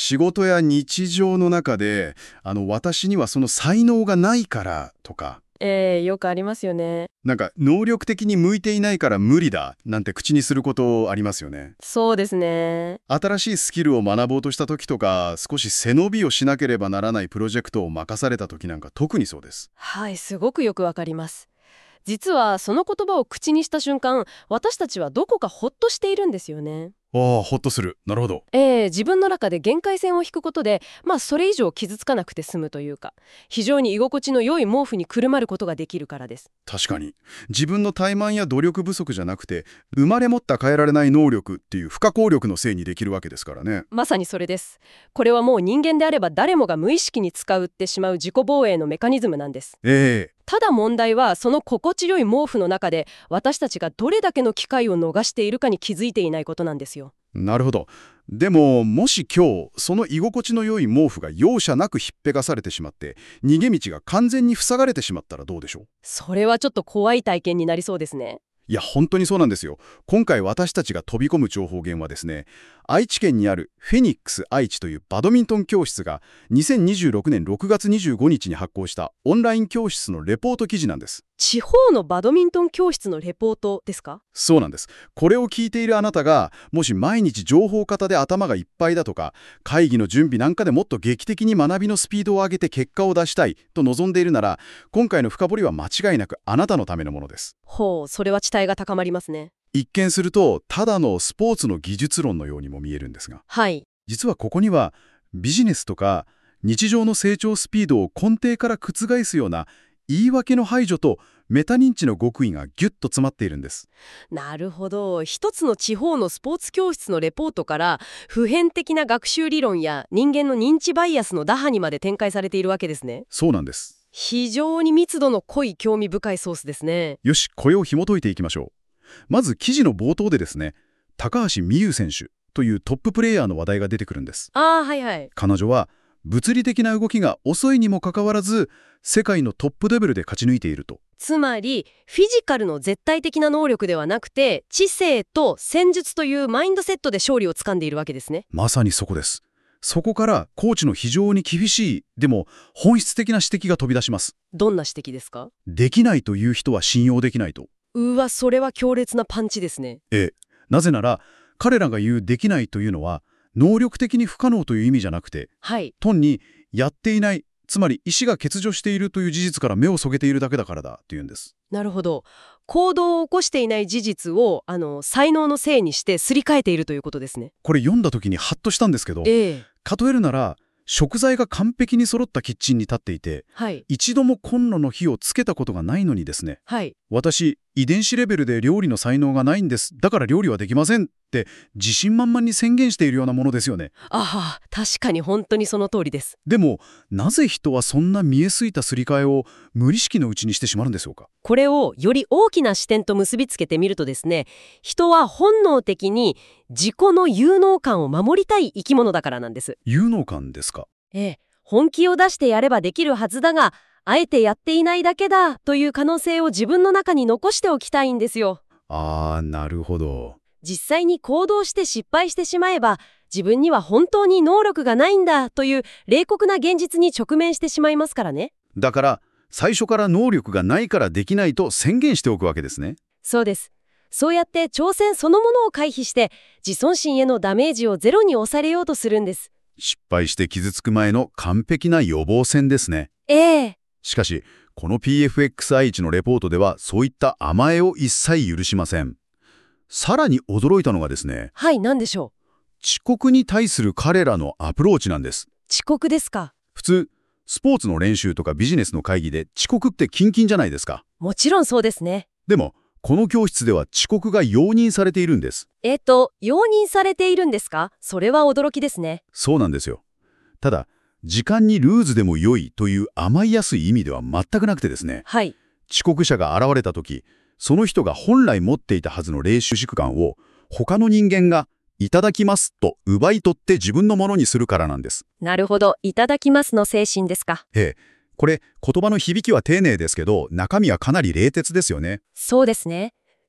仕事や日常の中で、私にはその才能がないからとか、 よくありますよね。 なんか能力的に向いていないから無理だなんて口にすることありますよね。 そうですね。 新しいスキルを学ぼうとした時とか、少し背伸びをしなければならないプロジェクトを任された時なんか特にそうです。 はい、すごくよくわかります。実はその言葉を口にした瞬間、私たちはどこかほっとしているんですよね。 ああ、ほっとする。なるほど。 自分の中で限界線を引くことで、それ以上傷つかなくて済むというか、非常に居心地の良い毛布にくるまることができるからです。 確かに。自分の怠慢や努力不足じゃなくて、生まれ持った変えられない能力っていう不可抗力のせいにできるわけですからね。 まさにそれです。これはもう人間であれば誰もが無意識に使ってしまう自己防衛のメカニズムなんです。ただ問題は、その心地よい毛布の中で私たちがどれだけの機会を逃しているかに気づいていないことなんですよ。 なるほど。でも、もし今日、その居心地の良い毛布が容赦なくひっぺがされてしまって、逃げ道が完全に塞がれてしまったらどうでしょう？ それはちょっと怖い体験になりそうですね。 いや、本当にそうなんですよ。今回私たちが飛び込む情報源はですね、愛知県にあるフェニックス愛知というバドミントン教室が2026年6月25日に発行したオンライン教室のレポート記事なんです。 地方のバドミントン教室のレポートですか？ そうなんです。これを聞いているあなたが、もし毎日情報型で頭がいっぱいだとか、会議の準備なんかでもっと劇的に学びのスピードを上げて結果を出したいと望んでいるなら、今回の深掘りは間違いなくあなたのためのものです。 ほう、それは期待が高まりますね。 一見すると、ただのスポーツの技術論のようにも見えるんですが、 はい。 実はここにはビジネスとか日常の成長スピードを根底から覆すような言い訳の排除とメタ認知の極意がギュッと詰まっているんです。 なるほど。一つの地方のスポーツ教室のレポートから普遍的な学習理論や人間の認知バイアスの打破にまで展開されているわけですね。 そうなんです。 非常に密度の濃い興味深いソースですね。 よし、これを紐解いていきましょう。まず記事の冒頭でですね、高橋美優選手というトッププレイヤーの話題が出てくるんです。 はいはい。 彼女は物理的な動きが遅いにもかかわらず、世界のトップレベルで勝ち抜いていると。 つまりフィジカルの絶対的な能力ではなくて、知性と戦術というマインドセットで勝利をつかんでいるわけですね。 まさにそこです。そこからコーチの非常に厳しい、でも本質的な指摘が飛び出します。 どんな指摘ですか？ できないという人は信用できないと。 それは強烈なパンチですね。 なぜなら、彼らが言うできないというのは、能力的に不可能という意味じゃなくて、 はい。 単にやっていない、つまり意思が欠如しているという事実から目を背けているだけだからだというんです。 なるほど。行動を起こしていない事実を才能のせいにしてすり替えているということですね。 これ読んだ時にハッとしたんですけど、例えるなら、食材が完璧に揃ったキッチンに立っていて、 はい。 一度もコンロの火をつけたことがないのにですね、 はい。 私、遺伝子レベルで料理の才能がないんです。だから料理はできませんって自信満々に宣言しているようなものですよね。 確かに本当にその通りです。 でも、なぜ人はそんな見えすいたすり替えを無意識のうちにしてしまうんでしょうか？ これをより大きな視点と結びつけてみるとですね、人は本能的に自己の有能感を守りたい生き物だからなんです。 有能感ですか？ 本気を出してやればできるはずだが、あえてやっていないだけだという可能性を自分の中に残しておきたいんですよ。 なるほど。 実際に行動して失敗してしまえば、自分には本当に能力がないんだという冷酷な現実に直面してしまいますからね。 だから、最初から能力がないからできないと宣言しておくわけですね。 そうです。そうやって挑戦そのものを回避して、自尊心へのダメージをゼロに抑えようとするんです。 失敗して傷つく前の完璧な予防線ですね。しかし、この PFX 愛知のレポートではそういった甘えを一切許しません。さらに驚いたのがですね、 はい、何でしょう？ 遅刻に対する彼らのアプローチなんです。 遅刻ですか？ 普通、スポーツの練習とかビジネスの会議で遅刻ってキンキンじゃないですか。 もちろんそうですね。 でも、この教室では遅刻が容認されているんです。 容認されているんですか？それは驚きですね。 そうなんですよ。ただ、時間にルーズでも良いという甘いやすい意味では全くなくてですね、 はい。 遅刻者が現れた時、その人が本来持っていたはずの練習時間を他の人間がいただきますと奪い取って自分のものにするからなんです。 なるほど。いただきますの精神ですか。 これ言葉の響きは丁寧ですけど、中身はかなり冷徹ですよね。 そうですね。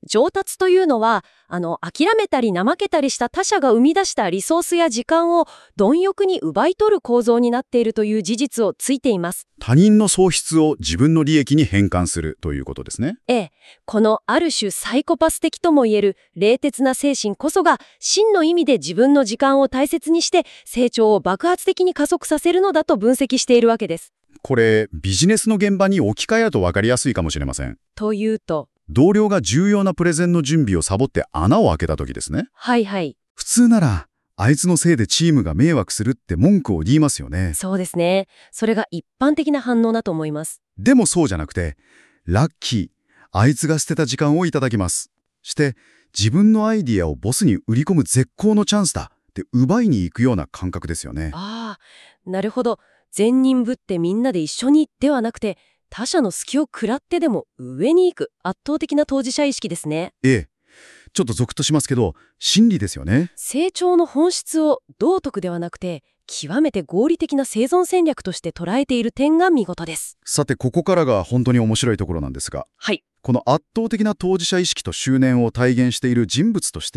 上達というのは、諦めたり怠けたりした他者が生み出したリソースや時間を貪欲に奪い取る構造になっているという事実をついています。 他人の喪失を自分の利益に変換するということですね。 ええ、このある種サイコパス的ともいえる冷徹な精神こそが真の意味で自分の時間を大切にして成長を爆発的に加速させるのだと分析しているわけです。 これ、ビジネスの現場に置き換えると分かりやすいかもしれません。 というと、 同僚が重要なプレゼンの準備をサボって穴を開けた時ですね。 はいはい。 普通なら、あいつのせいでチームが迷惑するって文句を言いますよね。 そうですね。それが一般的な反応だと思います。 でもそうじゃなくて、ラッキー、あいつが捨てた時間をいただきます。して、自分のアイディアをボスに売り込む絶好のチャンスだって奪いに行くような感覚ですよね。 ああ、なるほど。善人ぶってみんなで一緒にではなくて、他者の隙を食らってでも上に行く圧倒的な当事者意識ですね。 ええ。ちょっとゾクッとしますけど、真理ですよね。 成長の本質を道徳ではなくて、極めて合理的な生存戦略として捉えている点が見事です。 さて、ここからが本当に面白いところなんですが、 はい。 この圧倒的な当事者意識と執念を体現している人物として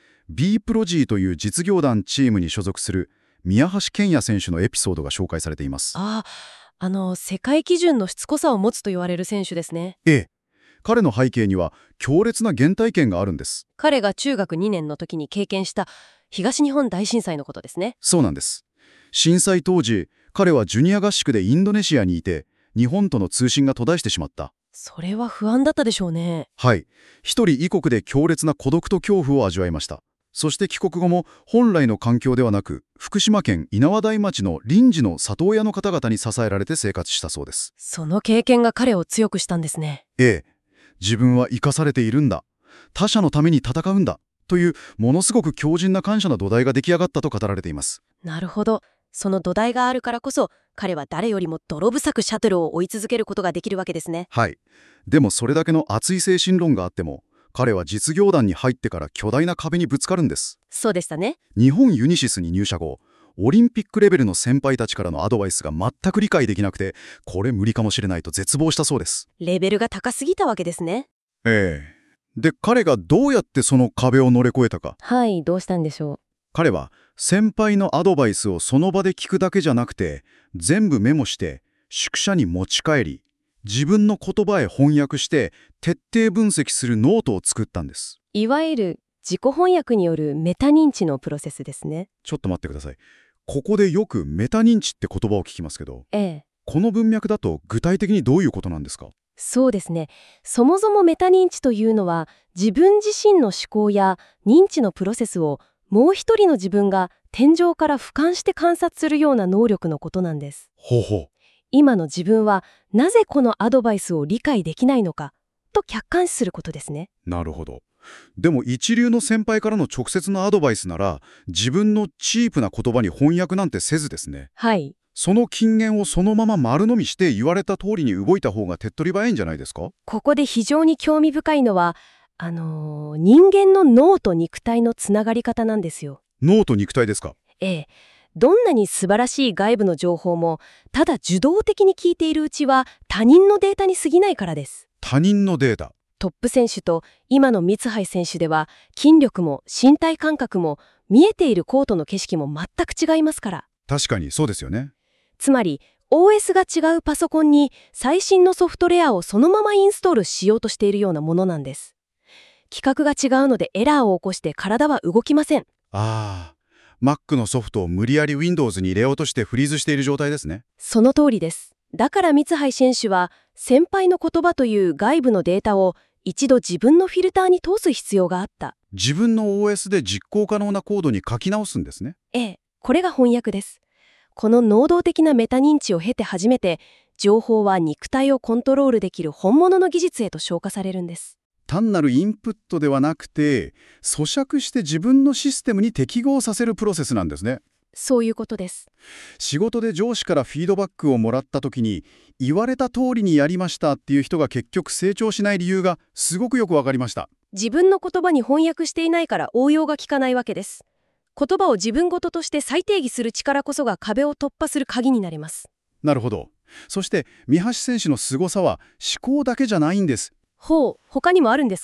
、B プロジーという実業団チームに所属する宮橋健也選手のエピソードが紹介されています。 世界基準のしつこさを持つと言われる選手ですね。 ええ。彼の背景には強烈な原体験があるんです。 彼が中学2年の時に経験した東日本大震災のことですね。 そうなんです。震災当時、彼はジュニア合宿でインドネシアにいて、日本との通信が途絶えてしまった。 それは不安だったでしょうね。 はい。一人異国で強烈な孤独と恐怖を味わいました。そして帰国後も本来の環境ではなく、福島県猪苗代町の臨時の里親の方々に支えられて生活したそうです。 その経験が彼を強くしたんですね。 ええ。自分は生かされているんだ。他者のために戦うんだ。というものすごく強靭な感謝の土台が出来上がったと語られています。 なるほど。その土台があるからこそ、彼は誰よりも泥臭くシャトルを追い続けることができるわけですね。 はい。でもそれだけの熱い精神論があっても、彼は実業団に入ってから巨大な壁にぶつかるんです。 そうでしたね。 日本ユニシスに入社後、オリンピックレベルの先輩たちからのアドバイスが全く理解できなくて、これ無理かもしれないと絶望したそうです。 レベルが高すぎたわけですね。 ええ。で、彼がどうやってその壁を乗り越えたか。 はい、どうしたんでしょう。 彼は先輩のアドバイスをその場で聞くだけじゃなくて、全部メモして宿舎に持ち帰り、自分の言葉へ翻訳して徹底分析するノートを作ったんです。 いわゆる自己翻訳によるメタ認知のプロセスですね。 ちょっと待ってください。ここでよくメタ認知って言葉を聞きますけど、 ええ。 この文脈だと具体的にどういうことなんですか？ そうですね。そもそもメタ認知というのは、自分自身の思考や認知のプロセスをもう一人の自分が天井から俯瞰して観察するような能力のことなんです。 ほうほう。 今の自分はなぜこのアドバイスを理解できないのかと客観視することですね。 なるほど。でも一流の先輩からの直接のアドバイスなら、自分のチープな言葉に翻訳なんてせずですね。 はい。 その金言をそのまま丸飲みして言われた通りに動いた方が手っ取り早いんじゃないですか？ ここで非常に興味深いのは、人間の脳と肉体のつながり方なんですよ。 脳と肉体ですか？ ええ。どんなに素晴らしい外部の情報も、ただ受動的に聞いているうちは他人のデータに過ぎないからです。 他人のデータ。 トップ選手と今の三橋選手では、筋力も身体感覚も見えているコートの景色も全く違いますから。 確かにそうですよね。 つまり、OS が違うパソコンに最新のソフトウェアをそのままインストールしようとしているようなものなんです。規格が違うのでエラーを起こして体は動きません。 ああ、Mac のソフトを無理やり Windows に入れようとしてフリーズしている状態ですね。 その通りです。だから三橋選手は、先輩の言葉という外部のデータを一度自分のフィルターに通す必要があった。 自分の OS で実行可能なコードに書き直すんですね。 ええ、これが翻訳です。この能動的なメタ認知を経て初めて、情報は肉体をコントロールできる本物の技術へと昇華されるんです。 単なるインプットではなくて、咀嚼して自分のシステムに適合させるプロセスなんですね。 そういうことです。 仕事で上司からフィードバックをもらった時に、言われた通りにやりましたっていう人が結局成長しない理由がすごくよくわかりました。 自分の言葉に翻訳していないから応用が効かないわけです。言葉を自分ごととして再定義する力こそが壁を突破する鍵になります。 なるほど。そして三橋選手の凄さは思考だけじゃないんです。 ほう、他にもあるんですか？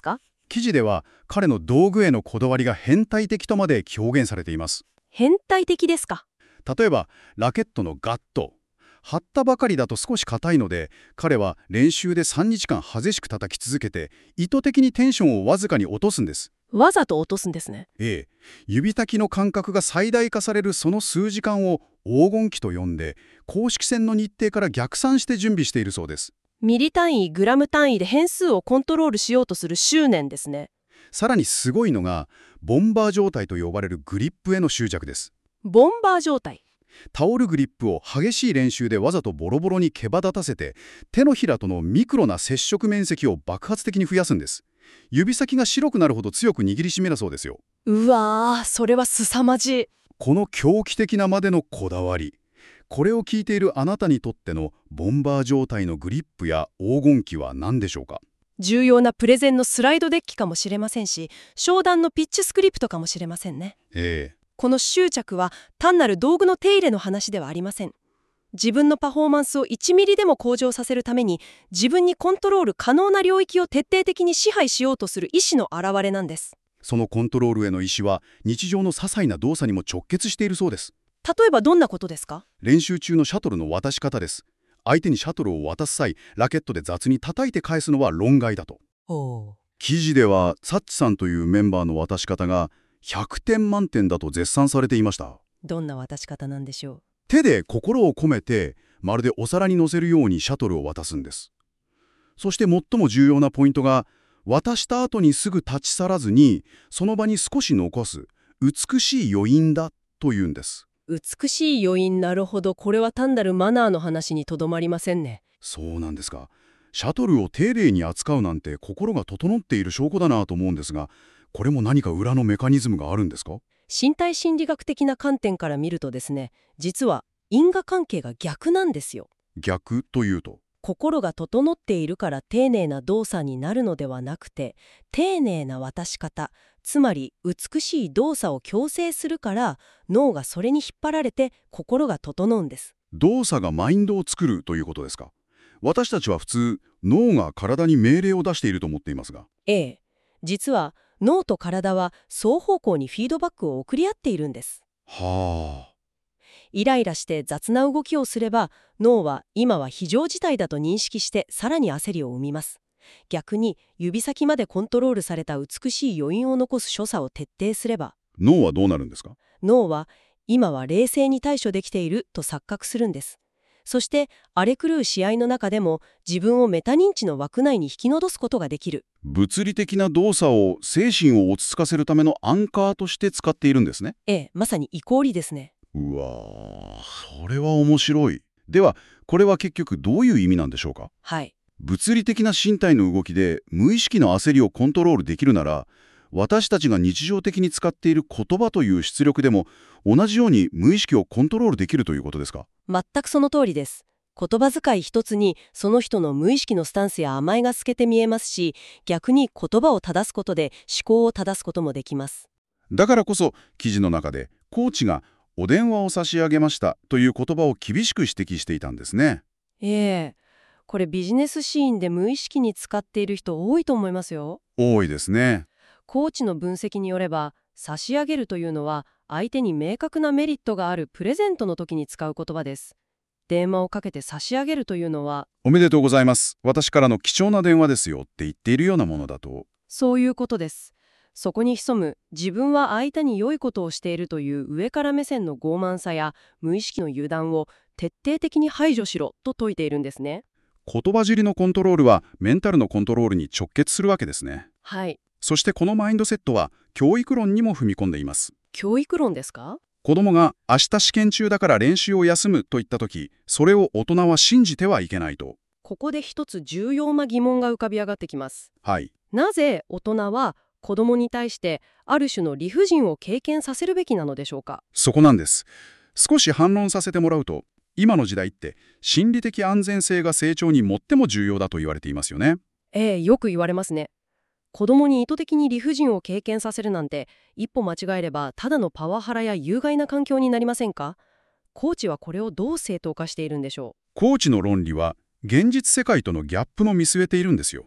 記事では彼の道具へのこだわりが変態的とまで表現されています。 変態的ですか？ 例えばラケットのガット。張ったばかりだと少し硬いので、彼は練習で3日間激しく叩き続けて意図的にテンションをわずかに落とすんです。 わざと落とすんですね。 ええ、指先の感覚が最大化されるその数時間を黄金期と呼んで、公式戦の日程から逆算して準備しているそうです。 ミリ単位、グラム単位で変数をコントロールしようとする執念ですね。 さらにすごいのが、ボンバー状態と呼ばれるグリップへの執着です。 ボンバー状態。 タオルグリップを激しい練習でわざとボロボロに毛羽立たせて、手のひらとのミクロな接触面積を爆発的に増やすんです。指先が白くなるほど強く握りしめだそうですよ。 うわー、それは凄まじい。 この狂気的なまでのこだわり。これを聞いているあなたにとってのボンバー状態のグリップや黄金期は何でしょうか？ 重要なプレゼンのスライドデッキかもしれませんし、商談のピッチスクリプトかもしれませんね。この執着は単なる道具の手入れの話ではありません。自分のパフォーマンスを1ミリでも向上させるために、自分にコントロール可能な領域を徹底的に支配しようとする意志の表れなんです。 そのコントロールへの意志は日常の些細な動作にも直結しているそうです。 例えばどんなことですか？ 練習中のシャトルの渡し方です。相手にシャトルを渡す際、ラケットで雑に叩いて返すのは論外だと。記事ではサッチさんというメンバーの渡し方が100点満点だと絶賛されていました。 どんな渡し方なんでしょう？ 手で心を込めて、まるでお皿に乗せるようにシャトルを渡すんです。そして最も重要なポイントが、渡した後にすぐ立ち去らずに、その場に少し残す美しい余韻だというんです。 美しい余韻、なるほど。これは単なるマナーの話にとどまりませんね。 そうなんですか。シャトルを丁寧に扱うなんて心が整っている証拠だなと思うんですが、これも何か裏のメカニズムがあるんですか？ 身体心理学的な観点から見るとですね、実は因果関係が逆なんですよ。 逆というと？ 心が整っているから丁寧な動作になるのではなくて、丁寧な渡し方、つまり美しい動作を強制するから脳がそれに引っ張られて心が整うんです。 動作がマインドを作るということですか？私たちは普通、脳が体に命令を出していると思っていますが。 実は脳と体は双方向にフィードバックを送り合っているんです。 はあ。 イライラして雑な動きをすれば、脳は今は非常事態だと認識してさらに焦りを生みます。逆に指先までコントロールされた美しい余韻を残す所作を徹底すれば、 脳はどうなるんですか？ 脳は今は冷静に対処できていると錯覚するんです。そして荒れ狂う試合の中でも自分をメタ認知の枠内に引き戻すことができる。 物理的な動作を精神を落ち着かせるためのアンカーとして使っているんですね。 まさにイコーリですね。 うわー、それは面白い。では、これは結局どういう意味なんでしょうか？物理的な身体の動きで無意識の焦りをコントロールできるなら、私たちが日常的に使っている言葉という出力でも同じように無意識をコントロールできるということですか？ 全くその通りです。言葉遣い一つにその人の無意識のスタンスや甘えが透けて見えますし、逆に言葉を正すことで思考を正すこともできます。 だからこそ記事の中でコーチがお電話を差し上げましたという言葉を厳しく指摘していたんですね。 これビジネスシーンで無意識に使っている人多いと思いますよ。 多いですね。 コーチの分析によれば、差し上げるというのは相手に明確なメリットがあるプレゼントの時に使う言葉です。電話をかけて差し上げるというのは、 おめでとうございます。私からの貴重な電話ですよって言っているようなものだと。 そういうことです。そこに潜む自分は相手に良いことをしているという上から目線の傲慢さや無意識の油断を徹底的に排除しろと説いているんですね。 言葉尻のコントロールはメンタルのコントロールに直結するわけですね。そしてこのマインドセットは教育論にも踏み込んでいます。 教育論ですか？ 子供が明日試験中だから練習を休むと言ったとき、それを大人は信じてはいけないと。 ここで一つ重要な疑問が浮かび上がってきます。なぜ大人は子供に対してある種の理不尽を経験させるべきなのでしょうか？ そこなんです。少し反論させてもらうと、今の時代って心理的安全性が成長に最も重要だと言われていますよね。 よく言われますね。子供に意図的に理不尽を経験させるなんて、一歩間違えればただのパワハラや有害な環境になりませんか？コーチはこれをどう正当化しているんでしょう？ コーチの論理は現実世界とのギャップも見据えているんですよ。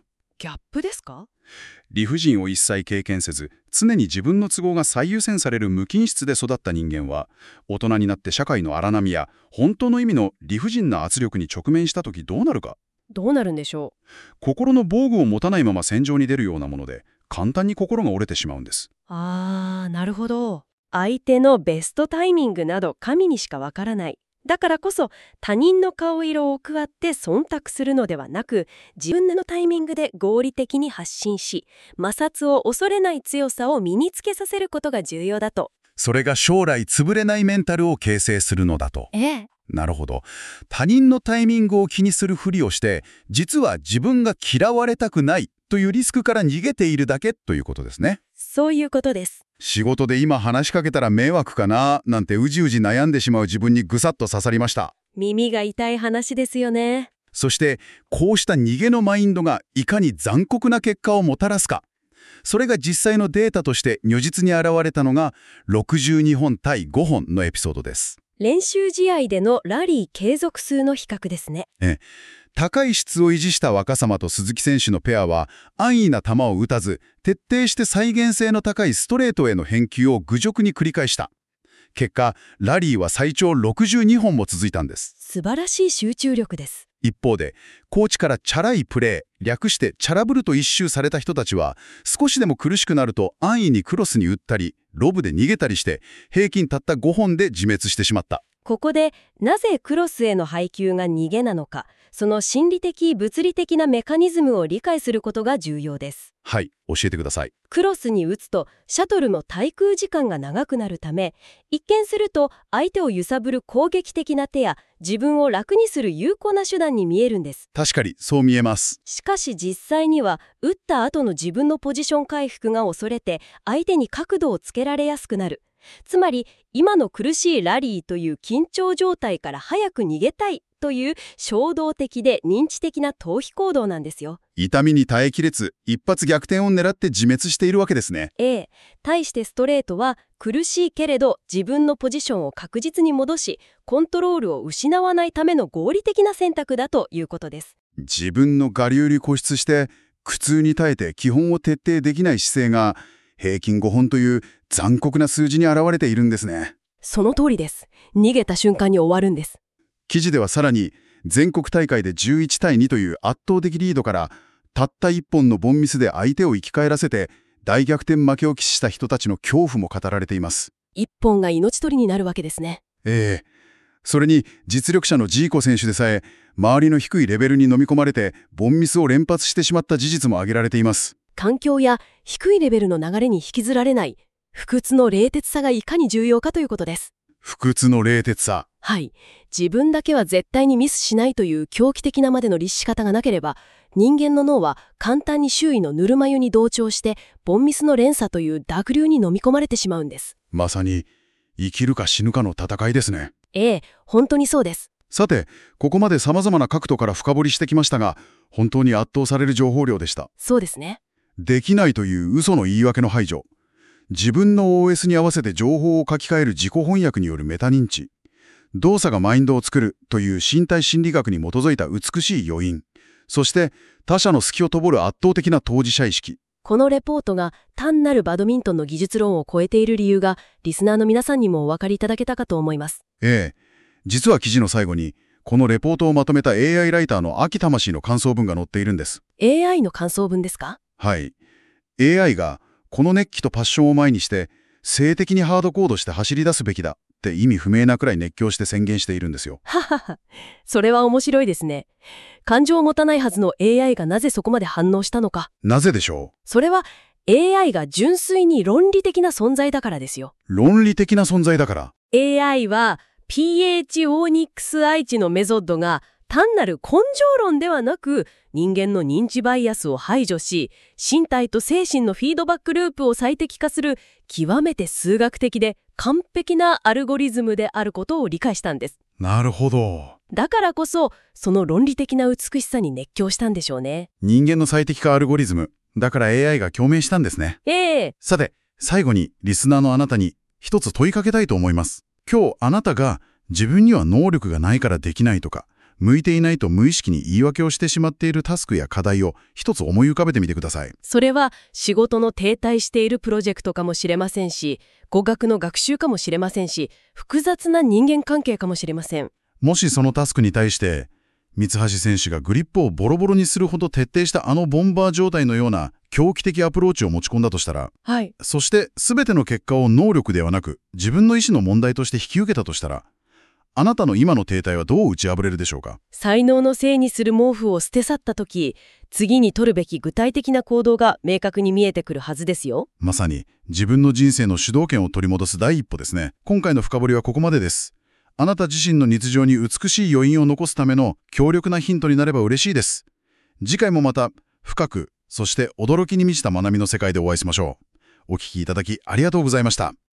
ギャップですか？ 理不尽を一切経験せず、常に自分の都合が最優先される無菌室で育った人間は、大人になって社会の荒波や本当の意味の理不尽な圧力に直面したときどうなるか。 どうなるんでしょう？ 心の防具を持たないまま戦場に出るようなもので、簡単に心が折れてしまうんです。 なるほど。相手のベストタイミングなど神にしかわからない。だからこそ他人の顔色を奥わって忖度するのではなく、自分のタイミングで合理的に発信し、摩擦を恐れない強さを身につけさせることが重要だと。 それが将来潰れないメンタルを形成するのだと。なるほど。他人のタイミングを気にするふりをして、実は自分が嫌われたくないというリスクから逃げているだけということですね。 そういうことです。 仕事で今話しかけたら迷惑かななんてうじうじ悩んでしまう自分にぐさっと刺さりました。 耳が痛い話ですよね。 そしてこうした逃げのマインドがいかに残酷な結果をもたらすか。それが実際のデータとして如実に現れたのが62本対5本のエピソードです。 練習試合でのラリー継続数の比較ですね。 高い質を維持した若様と鈴木選手のペアは安易な球を打たず、徹底して再現性の高いストレートへの返球を愚直に繰り返した。結果、ラリーは最長62本も続いたんです。 素晴らしい集中力です。 一方で、コーチからチャラいプレー、略してチャラブルと一蹴された人たちは、少しでも苦しくなると安易にクロスに打ったり、ロブで逃げたりして、平均たった5本で自滅してしまった。 ここで、なぜクロスへの配球が逃げなのか、その心理的・物理的なメカニズムを理解することが重要です。 はい、教えてください。 クロスに打つと、シャトルの滞空時間が長くなるため、一見すると相手を揺さぶる攻撃的な手や、自分を楽にする有効な手段に見えるんです。 確かに、そう見えます。 しかし実際には、打った後の自分のポジション回復が恐れて、相手に角度をつけられやすくなる。つまり、今の苦しいラリーという緊張状態から早く逃げたいという衝動的で認知的な逃避行動なんですよ。 痛みに耐えきれず、一発逆転を狙って自滅しているわけですね。 対してストレートは苦しいけれど自分のポジションを確実に戻し、コントロールを失わないための合理的な選択だということです。 自分の我流に固執して苦痛に耐えて基本を徹底できない姿勢が平均5本という残酷な数字に表れているんですね。 その通りです。逃げた瞬間に終わるんです。 記事ではさらに全国大会で11対2という圧倒的リードからたった1本のボンミスで相手を生き返らせて大逆転負けを喫した人たちの恐怖も語られています。 1本が命取りになるわけですね。 それに実力者のジーコ選手でさえ周りの低いレベルに飲み込まれてボンミスを連発してしまった事実も挙げられています。 環境や低いレベルの流れに引きずられない不屈の冷徹さがいかに重要かということです。 不屈の冷徹さ。 はい。自分だけは絶対にミスしないという狂気的なまでの律し方がなければ、人間の脳は簡単に周囲のぬるま湯に同調して、ボンミスの連鎖という濁流に飲み込まれてしまうんです。 まさに生きるか死ぬかの戦いですね。 本当にそうです。 さて、ここまで様々な角度から深掘りしてきましたが、本当に圧倒される情報量でした。 そうですね。 できないという嘘の言い訳の排除。自分の OS に合わせて情報を書き換える自己翻訳によるメタ認知。動作がマインドを作るという身体心理学に基づいた美しい余韻。そして他者の隙をとぼる圧倒的な当事者意識。 このレポートが単なるバドミントンの技術論を超えている理由が、リスナーの皆さんにもお分かりいただけたかと思います。 実は記事の最後に、このレポートをまとめた AI ライターの秋魂の感想文が載っているんです。 AI の感想文ですか？ はい。AI がこの熱気とパッションを前にして、性的にハードコードして走り出すべきだって意味不明なくらい熱狂して宣言しているんですよ。 それは面白いですね。感情を持たないはずの AI がなぜそこまで反応したのか。 なぜでしょう？ それは AI が純粋に論理的な存在だからですよ。 論理的な存在だから。 AI は PH オーニックス愛知のメソッドが単なる根性論ではなく、人間の認知バイアスを排除し、身体と精神のフィードバックループを最適化する極めて数学的で完璧なアルゴリズムであることを理解したんです。 なるほど。 だからこそ、その論理的な美しさに熱狂したんでしょうね。 人間の最適化アルゴリズム。だから AI が共鳴したんですね。さて、最後にリスナーのあなたに一つ問いかけたいと思います。今日あなたが自分には能力がないからできないとか、 向いていないと無意識に言い訳をしてしまっているタスクや課題を一つ思い浮かべてみてください。 それは仕事の停滞しているプロジェクトかもしれませんし、語学の学習かもしれませんし、複雑な人間関係かもしれません。 もしそのタスクに対して、三橋選手がグリップをボロボロにするほど徹底したあのボンバー状態のような狂気的アプローチを持ち込んだとしたら、 はい。 そして全ての結果を能力ではなく自分の意思の問題として引き受けたとしたら、あなたの今の停滞はどう打ち破れるでしょうか？ 才能のせいにする毛布を捨て去ったとき、次に取るべき具体的な行動が明確に見えてくるはずですよ。 まさに自分の人生の主導権を取り戻す第一歩ですね。今回の深掘りはここまでです。あなた自身の日常に美しい余韻を残すための強力なヒントになれば嬉しいです。次回もまた深く、そして驚きに満ちた学びの世界でお会いしましょう。お聞きいただきありがとうございました。